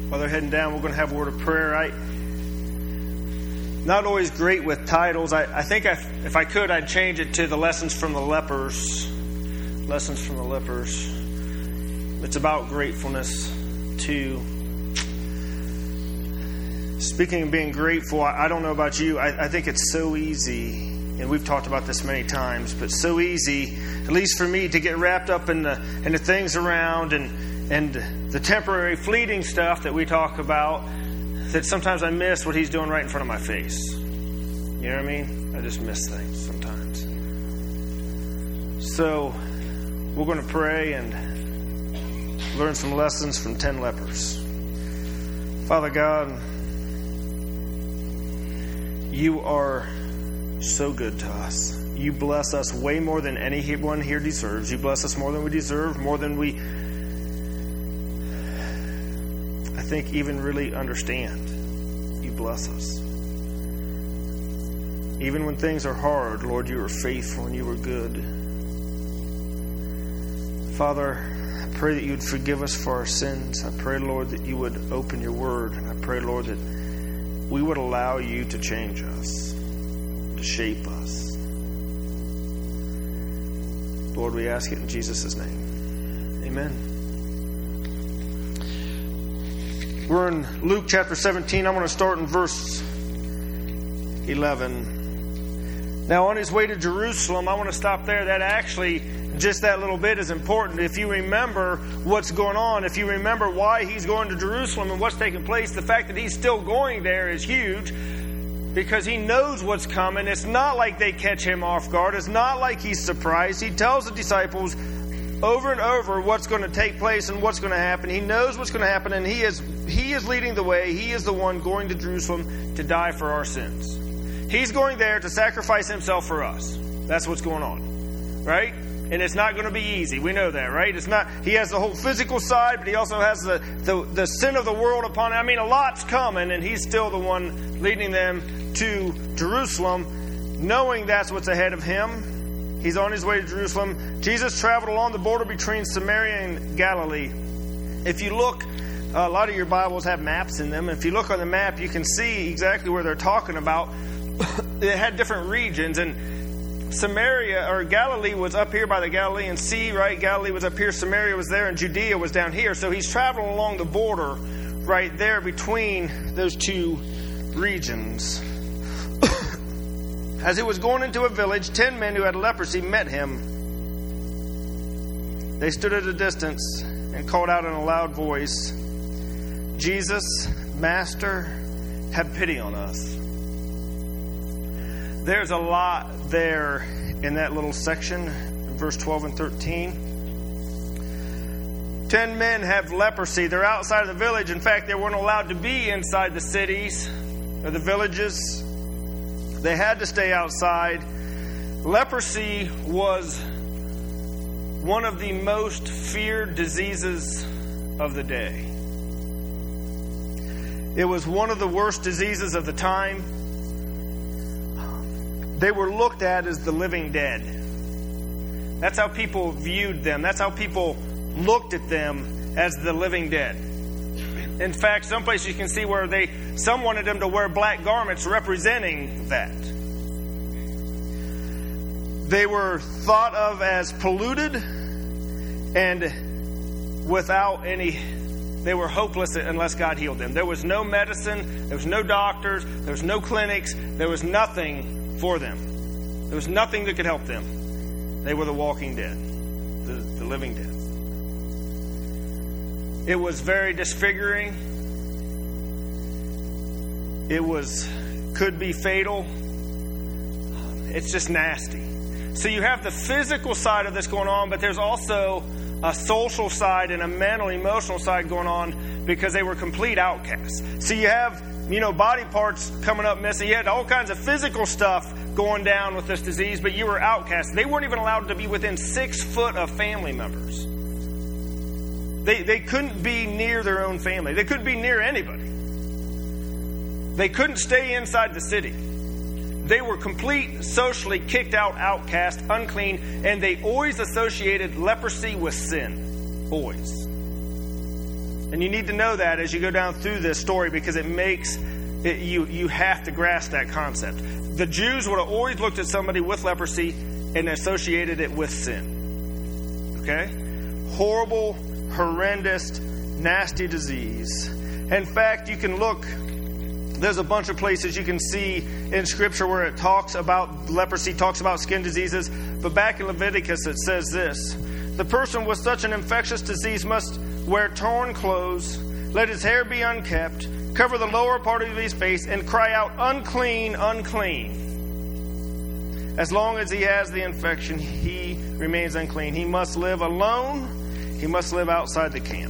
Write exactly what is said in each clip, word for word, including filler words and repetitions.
While they're heading down, we're going to have a word of prayer. I not always great with titles. I, I think I, if I could, I'd change it to the lessons from the lepers. Lessons from the lepers. It's about gratefulness too. Speaking of being grateful, I, I don't know about you. I, I think it's so easy, and we've talked about this many times, but so easy, at least for me, to get wrapped up in the in the things around and and the temporary, fleeting stuff that we talk about, that sometimes I miss what He's doing right in front of my face. You know what I mean? I just miss things sometimes. So we're going to pray and learn some lessons from ten lepers. Father God, You are so good to us. You bless us way more than anyone here deserves. You bless us more than we deserve, more than we, I think, even really understand. You bless us. Even when things are hard, Lord, You are faithful and You are good. Father, I pray that You would forgive us for our sins. I pray, Lord, that You would open Your word. I pray, Lord, that we would allow You to change us, to shape us. Lord, we ask it in Jesus' name. Amen. We're in Luke chapter seventeen. I want to start in verse eleven. Now, on His way to Jerusalem, I want to stop there. That actually, just that little bit is important. If you remember what's going on, if you remember why He's going to Jerusalem and what's taking place, the fact that He's still going there is huge, because He knows what's coming. It's not like they catch Him off guard. It's not like He's surprised. He tells the disciples over and over what's going to take place and what's going to happen. He knows what's going to happen, and He is He is leading the way. He is the one going to Jerusalem to die for our sins. He's going there to sacrifice Himself for us. That's what's going on, right? And it's not going to be easy. We know that, right? It's not. He has the whole physical side, but He also has the, the, the sin of the world upon Him. I mean, a lot's coming, and He's still the one leading them to Jerusalem, knowing that's what's ahead of Him. He's on His way to Jerusalem. Jesus traveled along the border between Samaria and Galilee. If you look, a lot of your Bibles have maps in them. If you look on the map, you can see exactly where they're talking about. It had different regions, and Samaria, or Galilee, was up here by the Galilean Sea, right? Galilee was up here, Samaria was there, and Judea was down here. So He's traveling along the border right there between those two regions. As He was going into a village, ten men who had leprosy met Him. They stood at a distance and called out in a loud voice, "Jesus, Master, have pity on us." There's a lot there in that little section, verse twelve and thirteen. Ten men have leprosy. They're outside of the village. In fact, they weren't allowed to be inside the cities or the villages. They had to stay outside. Leprosy was one of the most feared diseases of the day. It was one of the worst diseases of the time. They were looked at as the living dead. That's how people viewed them. That's how people looked at them, as the living dead. In fact, some places you can see where they some wanted them to wear black garments representing that. They were thought of as polluted and without any... They were hopeless unless God healed them. There was no medicine. There was no doctors. There was no clinics. There was nothing for them. There was nothing that could help them. They were the walking dead, the, the living dead. It was very disfiguring. It was could be fatal. It's just nasty. So you have the physical side of this going on, but there's also a social side and a mental, emotional side going on, because they were complete outcasts. So you have, you know, body parts coming up missing. You had all kinds of physical stuff going down with this disease, but you were outcast. They weren't even allowed to be within six foot of family members. They they couldn't be near their own family. They couldn't be near anybody. They couldn't stay inside the city. They were complete, socially kicked out, outcast, unclean, and they always associated leprosy with sin. Always. And you need to know that as you go down through this story, because it makes it, you, you have to grasp that concept. The Jews would have always looked at somebody with leprosy and associated it with sin. Okay? Horrible, horrendous, nasty disease. In fact, you can look, there's a bunch of places you can see in Scripture where it talks about leprosy, talks about skin diseases. But back in Leviticus, it says this: the person with such an infectious disease must wear torn clothes, let his hair be unkept, cover the lower part of his face, and cry out, unclean, unclean. As long as he has the infection, he remains unclean. He must live alone. He must live outside the camp.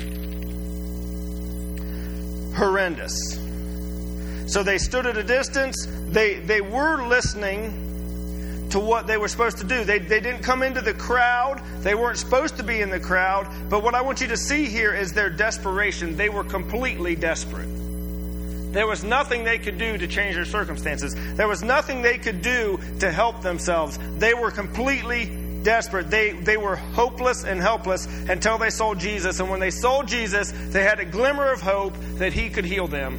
Horrendous. So they stood at a distance. They they were listening to what they were supposed to do. They, they didn't come into the crowd. They weren't supposed to be in the crowd. But what I want you to see here is their desperation. They were completely desperate. There was nothing they could do to change their circumstances. There was nothing they could do to help themselves. They were completely desperate. They, they were hopeless and helpless until they saw Jesus. And when they saw Jesus, they had a glimmer of hope that He could heal them.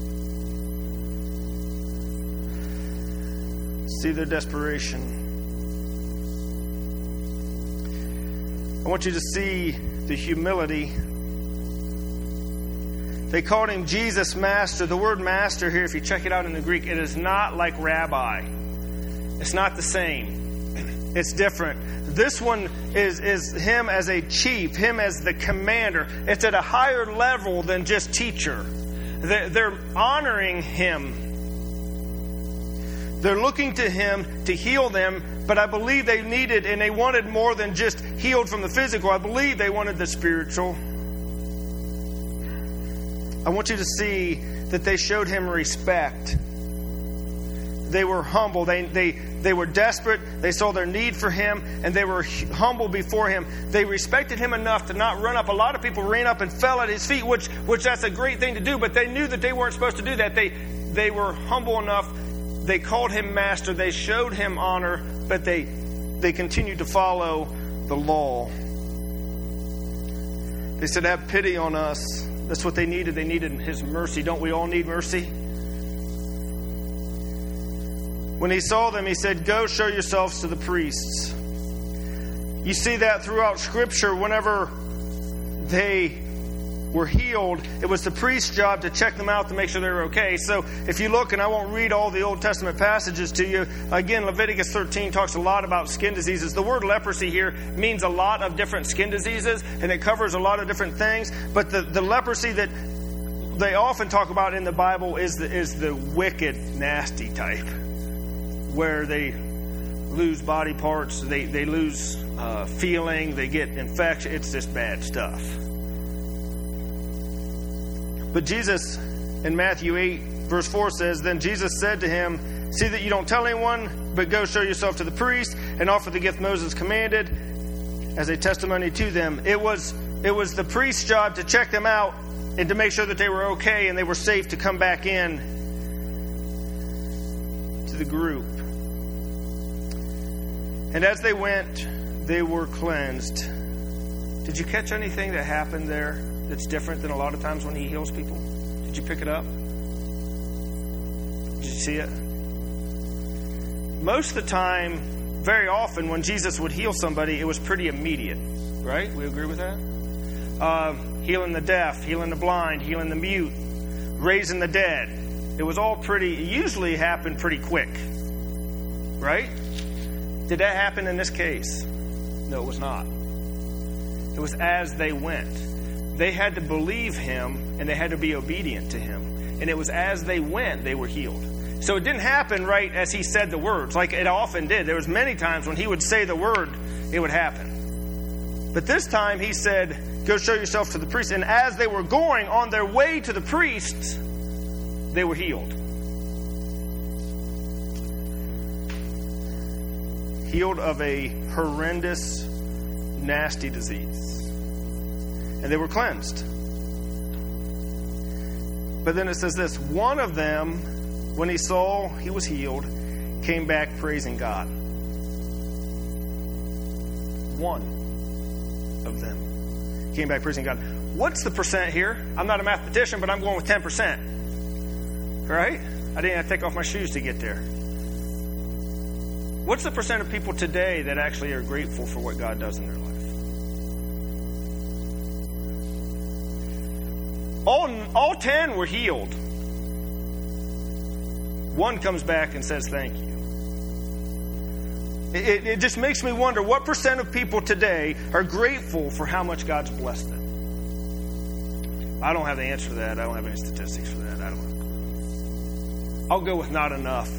See their desperation. I want you to see the humility. They called Him Jesus Master. The word master here, if you check it out in the Greek, it is not like rabbi. It's not the same. It's different. This one is, is Him as a chief, Him as the commander. It's at a higher level than just teacher. They're, they're honoring Him. They're looking to Him to heal them, but I believe they needed and they wanted more than just healed from the physical. I believe they wanted the spiritual. I want you to see that they showed Him respect. They were humble. They, they, they were desperate. They saw their need for Him, and they were humble before Him. They respected Him enough to not run up. A lot of people ran up and fell at His feet, which, which that's a great thing to do, but they knew that they weren't supposed to do that. They, they were humble enough. They called Him Master. They showed Him honor, but they, they continued to follow the law. They said, have pity on us. That's what they needed. They needed His mercy. Don't we all need mercy? When He saw them, He said, go show yourselves to the priests. You see that throughout Scripture. Whenever they were healed, it was the priest's job to check them out to make sure they were okay. So if you look, and I won't read all the Old Testament passages to you, again, Leviticus thirteen talks a lot about skin diseases. The word leprosy here means a lot of different skin diseases, and it covers a lot of different things. But the, the leprosy that they often talk about in the Bible is the, is the wicked, nasty type, where they lose body parts, they, they lose uh, feeling, they get infection. It's just bad stuff. But Jesus, in Matthew eight, verse four says, then Jesus said to him, see that you don't tell anyone, but go show yourself to the priest and offer the gift Moses commanded as a testimony to them. It was, it was the priest's job to check them out and to make sure that they were okay and they were safe to come back in to the group. And as they went, they were cleansed. Did you catch anything that happened there that's different than a lot of times when He heals people? Did you pick it up? Did you see it? Most of the time, very often, when Jesus would heal somebody, it was pretty immediate. Right? We agree with that? Uh, healing the deaf, healing the blind, healing the mute, raising the dead. It was all pretty, it usually happened pretty quick. Right? Did that happen in this case? No, it was not. It was as they went. They had to believe Him, and they had to be obedient to Him. And it was as they went, they were healed. So it didn't happen right as He said the words, like it often did. There was many times when He would say the word, it would happen. But this time He said, go show yourself to the priest. And as they were going on their way to the priest, they were healed. Healed of a horrendous, nasty disease. And they were cleansed. But then it says this, one of them, when he saw he was healed, came back praising God. One of them. came back praising God. What's the percent here? I'm not a mathematician, but I'm going with ten percent. Right? I didn't have to take off my shoes to get there. What's the percent of people today that actually are grateful for what God does in their life? All, all ten were healed. One comes back and says, thank you. It, it just makes me wonder, what percent of people today are grateful for how much God's blessed them? I don't have the answer to that. I don't have any statistics for that. I don't have a clue. I'll go with not enough.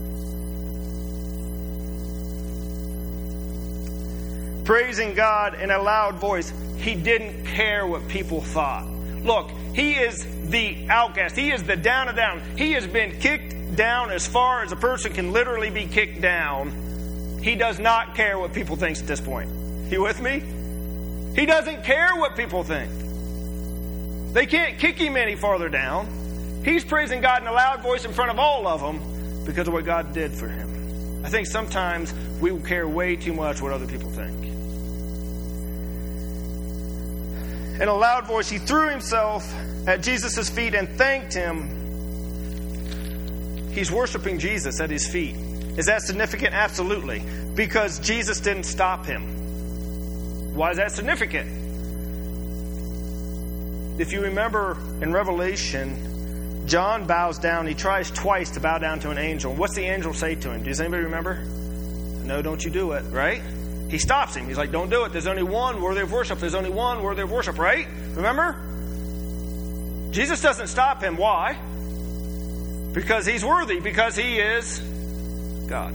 Praising God in a loud voice. He didn't care what people thought. Look, he is the outcast. He is the down and down. He has been kicked down as far as a person can literally be kicked down. He does not care what people think at this point. You with me? He doesn't care what people think. They can't kick him any farther down. He's praising God in a loud voice in front of all of them because of what God did for him. I think sometimes we care way too much what other people think. In a loud voice, he threw himself at Jesus' feet and thanked him. He's worshiping Jesus at his feet. Is that significant? Absolutely. Because Jesus didn't stop him. Why is that significant? If you remember in Revelation, John bows down. He tries twice to bow down to an angel. What's the angel say to him? Does anybody remember? No, don't you do it, right? He stops him. He's like, don't do it. There's only one worthy of worship. There's only one worthy of worship, right? Remember? Jesus doesn't stop him. Why? Because he's worthy. Because he is God.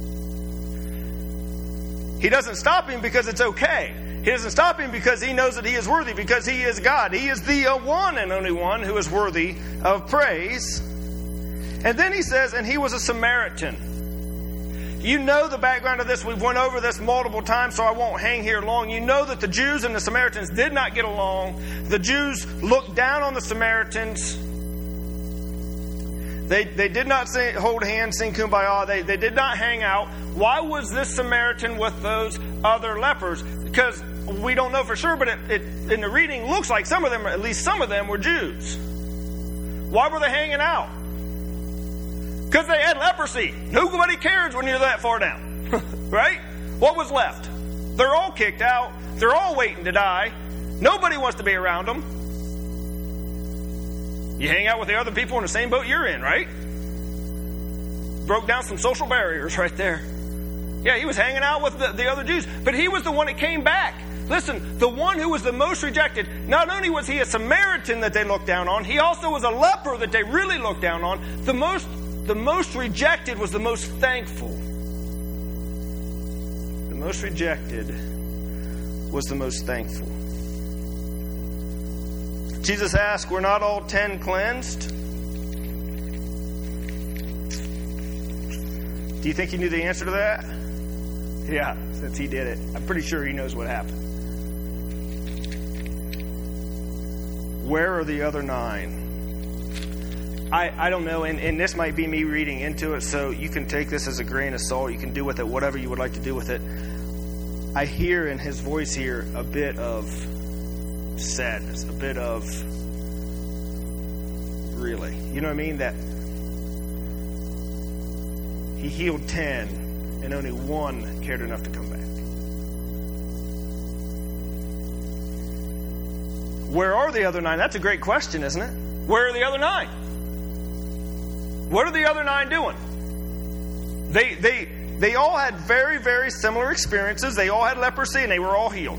He doesn't stop him because it's okay. He doesn't stop him because he knows that he is worthy, because he is God. He is the uh, one and only one who is worthy of praise. And then he says, and he was a Samaritan. You know the background of this. We've went over this multiple times, so I won't hang here long. You know that the Jews and the Samaritans did not get along. The Jews looked down on the Samaritans. They they did not sing, hold hands, sing kumbaya. They, they did not hang out. Why was this Samaritan with those other lepers? Because we don't know for sure, but it, it in the reading looks like some of them, at least some of them, were Jews. Why were they hanging out? Because they had leprosy. Nobody cares when you're that far down. Right? What was left? They're all kicked out. They're all waiting to die. Nobody wants to be around them. You hang out with the other people in the same boat you're in, right? Broke down some social barriers right there. Yeah, he was hanging out with the, the other Jews. But he was the one that came back. Listen, the one who was the most rejected. Not only was he a Samaritan that they looked down on, he also was a leper that they really looked down on. The most, the most rejected was the most thankful. The most rejected was the most thankful. Jesus asked, were not all ten cleansed? Do you think he knew the answer to that? Yeah, since he did it. I'm pretty sure he knows what happened. Where are the other nine? I, I don't know, and, and this might be me reading into it, so you can take this as a grain of salt. You can do with it whatever you would like to do with it. I hear in his voice here a bit of sadness, a bit of really, you know what I mean? That he healed ten and only one cared enough to come back. Where are the other nine? That's a great question, isn't it? Where are the other nine? What are the other nine doing? They they they all had very, very similar experiences. They all had leprosy and they were all healed.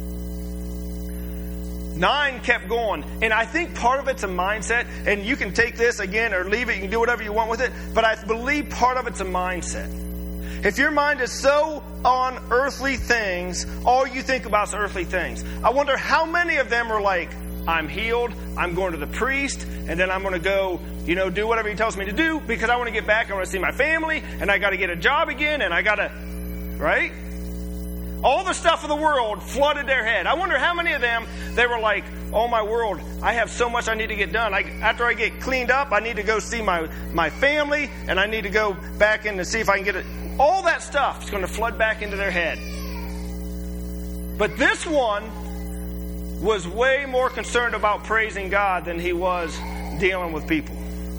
Nine kept going. And I think part of it's a mindset. And you can take this again or leave it. You can do whatever you want with it. But I believe part of it's a mindset. If your mind is so on earthly things, all you think about is earthly things. I wonder how many of them are like, I'm healed, I'm going to the priest, and then I'm going to go, you know, do whatever he tells me to do because I want to get back, I want to see my family, and I got to get a job again, and I got to, right? All the stuff of the world flooded their head. I wonder how many of them, they were like, oh my world, I have so much I need to get done. I, after I get cleaned up, I need to go see my, my family, and I need to go back in to see if I can get it. All that stuff is going to flood back into their head. But this one was way more concerned about praising God than he was dealing with people.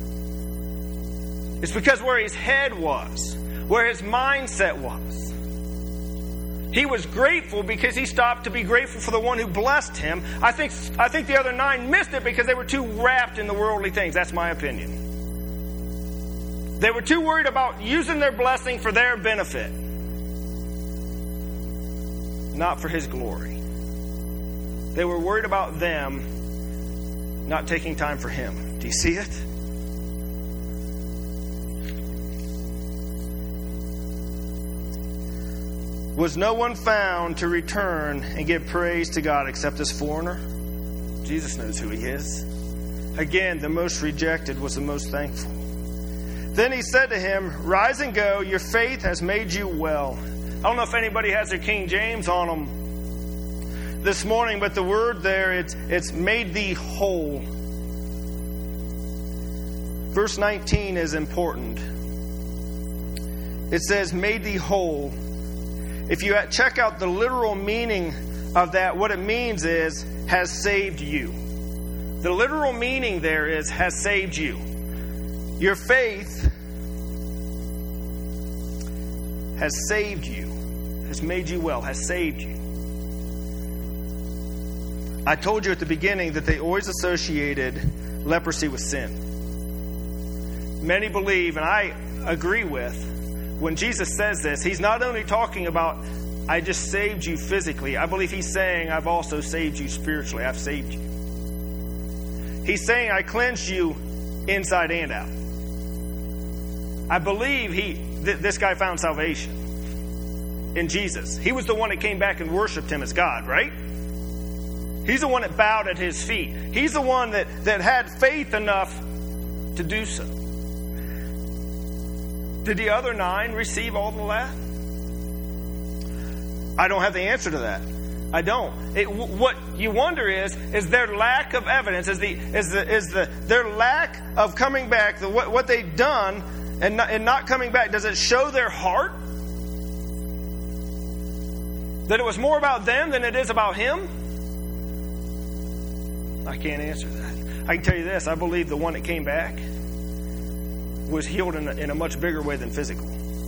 It's because where his head was, where his mindset was. He was grateful because he stopped to be grateful for the one who blessed him. I think, I think the other nine missed it because they were too wrapped in the worldly things. That's my opinion. They were too worried about using their blessing for their benefit, not for his glory. They were worried about them, not taking time for him. Do you see it? Was no one found to return and give praise to God except this foreigner? Jesus knows who he is. Again, the most rejected was the most thankful. Then he said to him, rise and go, your faith has made you well. I don't know if anybody has their King James on them this morning, but the word there, it's, it's made thee whole. Verse nineteen is important. It says, made thee whole. If you check out the literal meaning of that, what it means is, has saved you. The literal meaning there is, has saved you. Your faith has saved you, has made you well, has saved you. I told you at the beginning that they always associated leprosy with sin. Many believe, and I agree with, when Jesus says this, he's not only talking about, I just saved you physically. I believe he's saying, I've also saved you spiritually. I've saved you. He's saying, I cleansed you inside and out. I believe he, th- this guy found salvation in Jesus. He was the one that came back and worshiped him as God, right? He's the one that bowed at his feet. He's the one that, that had faith enough to do so. Did the other nine receive all of that? I don't have the answer to that. I don't. It, w- what you wonder is, is their lack of evidence, is the is the is the their lack of coming back, the what, what they've done and not, and not coming back, does it show their heart? That it was more about them than it is about him? I can't answer that. I can tell you this, I believe the one that came back was healed in a, in a much bigger way than physical.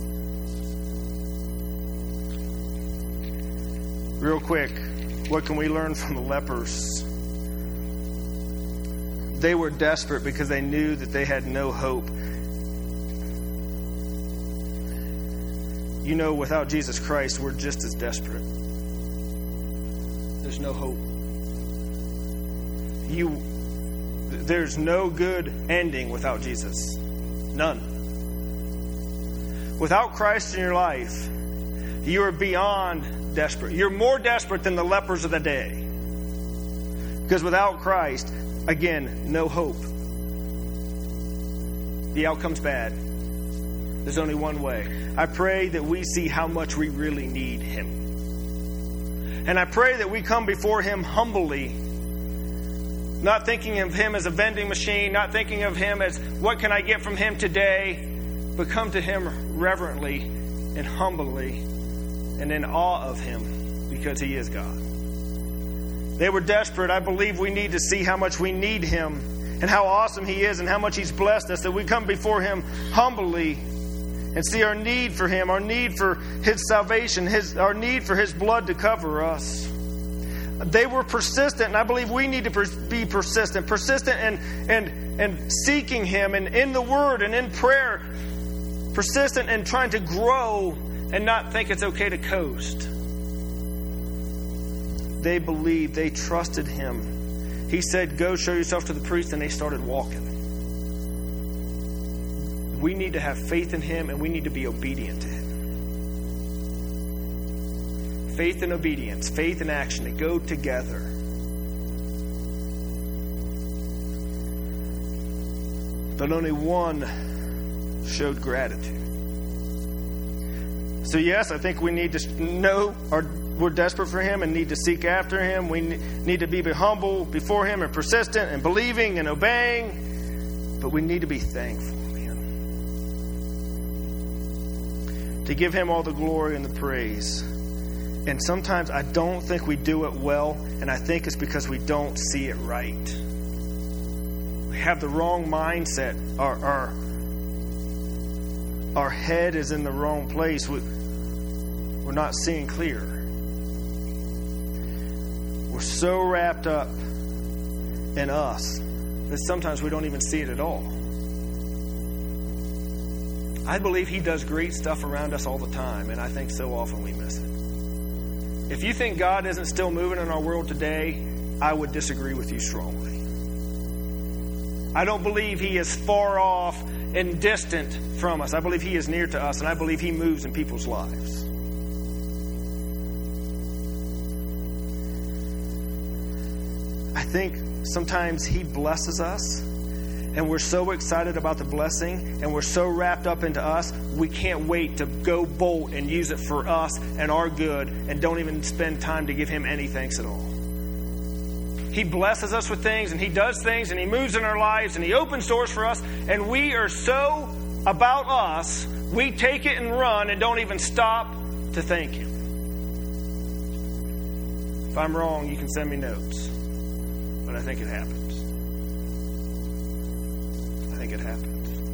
Real quick, what can we learn from the lepers? They were desperate because they knew that they had no hope. You know, without Jesus Christ, we're just as desperate. There's no hope. You, there's no good ending without Jesus. None. Without Christ in your life, you are beyond desperate. You're more desperate than the lepers of the day. Because without Christ, again, no hope. The outcome's bad. There's only one way. I pray that we see how much we really need him. And I pray that we come before him humbly, not thinking of him as a vending machine, not thinking of him as what can I get from him today, but come to him reverently and humbly and in awe of him because he is God. They were desperate. I believe we need to see how much we need him and how awesome he is and how much he's blessed us, that we come before him humbly and see our need for him, our need for his salvation, his, our need for his blood to cover us. They were persistent, and I believe we need to pers- be persistent. Persistent and, and, and seeking him and in the word and in prayer. Persistent and trying to grow and not think it's okay to coast. They believed, they trusted him. He said, go show yourself to the priest, and they started walking. We need to have faith in him, and we need to be obedient to him. Faith and obedience, faith and action, they go together. But only one showed gratitude. So yes, I think we need to know our, we're desperate for him and need to seek after him. We need to be humble before him and persistent and believing and obeying. But we need to be thankful, man. To give him all the glory and the praise. And sometimes I don't think we do it well, and I think it's because we don't see it right. We have the wrong mindset. Our our, our head is in the wrong place. We, we're not seeing clear. We're so wrapped up in us that sometimes we don't even see it at all. I believe He does great stuff around us all the time, and I think so often we miss it. If you think God isn't still moving in our world today, I would disagree with you strongly. I don't believe He is far off and distant from us. I believe He is near to us, and I believe He moves in people's lives. I think sometimes He blesses us, and we're so excited about the blessing, and we're so wrapped up into us, we can't wait to go bolt and use it for us and our good, and don't even spend time to give Him any thanks at all. He blesses us with things, and He does things, and He moves in our lives, and He opens doors for us, and we are so about us, we take it and run and don't even stop to thank Him. If I'm wrong, you can send me notes, but I think it happens. I think it happens.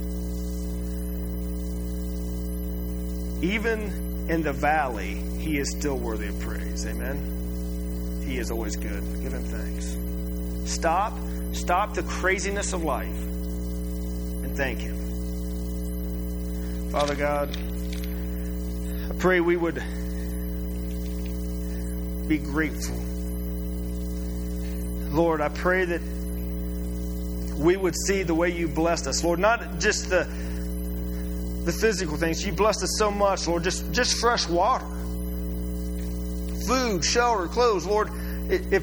Even in the valley, He is still worthy of praise. Amen? He is always good. Give Him thanks. Stop. Stop the craziness of life and thank Him. Father God, I pray we would be grateful. Lord, I pray that we would see the way You blessed us. Lord, not just the the physical things. You blessed us so much, Lord, just, just fresh water. Food, shelter, clothes. Lord, if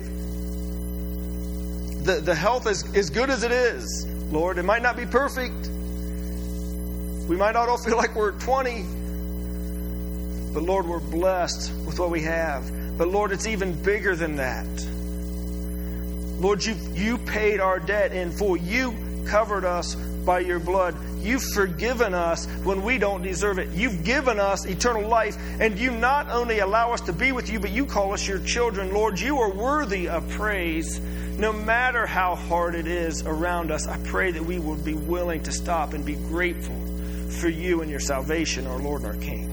the, the health is as good as it is, Lord, it might not be perfect. We might not all feel like we're twenty. But Lord, we're blessed with what we have. But Lord, it's even bigger than that. Lord, you you paid our debt in full. You covered us by Your blood. You've forgiven us when we don't deserve it. You've given us eternal life. And You not only allow us to be with You, but You call us Your children. Lord, You are worthy of praise. No matter how hard it is around us, I pray that we will be willing to stop and be grateful for You and Your salvation, our Lord and our King.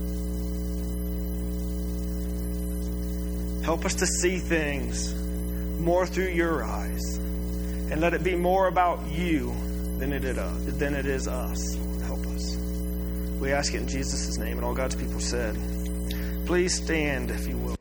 Help us to see things more through Your eyes, and let it be more about You than it is, uh, than it is us. Help us. We ask it in Jesus' name, and all God's people said. Please stand if you will.